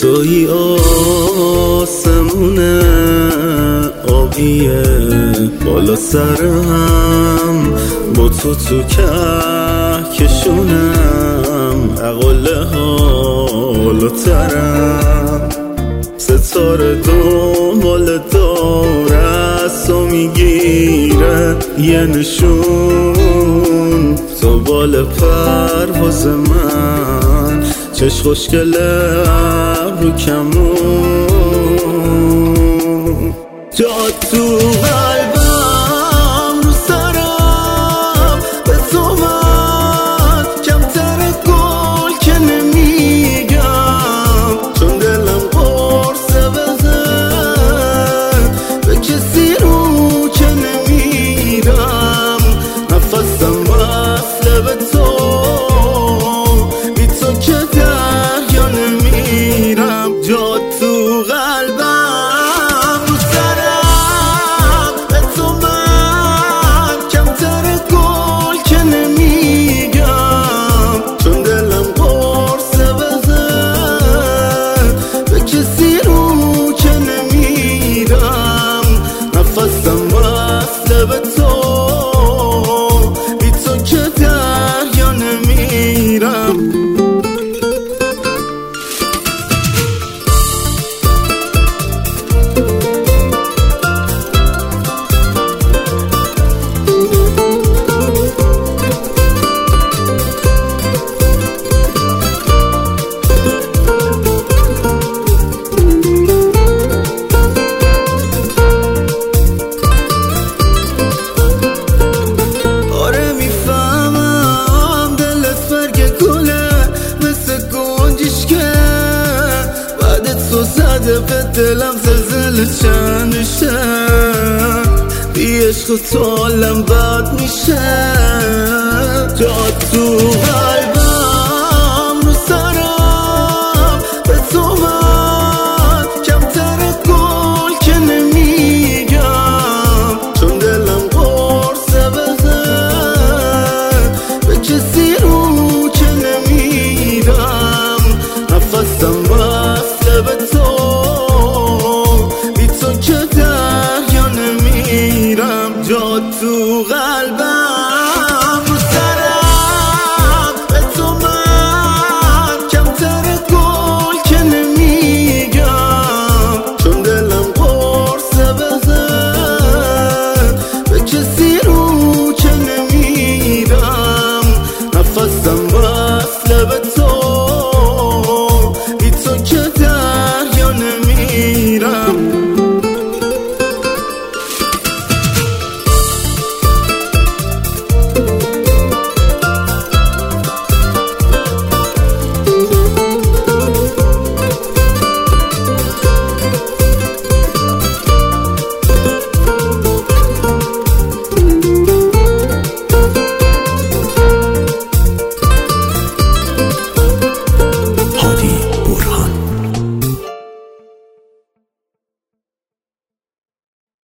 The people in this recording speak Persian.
توی آسمونه آبیه بالا سرم، با تو کهکشونم، عقل حالاترم. ستاره دنبال داره و میگیره یه نشون، تو بال پرواز من، چش خوشگله ابرو کمون، جا تو قلبم رو سرم به تو من، کمتر گل که نمیگم، چون دلم قرصه بزن به کسی رو که نمیرم، نفسم وصله به تو، بی تو که دریا نمیرم، جا تو قلبم رو سرم به تو من، کمتر گل که نمیگم، چون دلم قرصه بزن به کسی رو که نمیرم، نفسم وصله به تو، بی تو که دریا نمیرم. به دلم زلزله چندشه، بی عشق تو حالم بد میشه، جا تو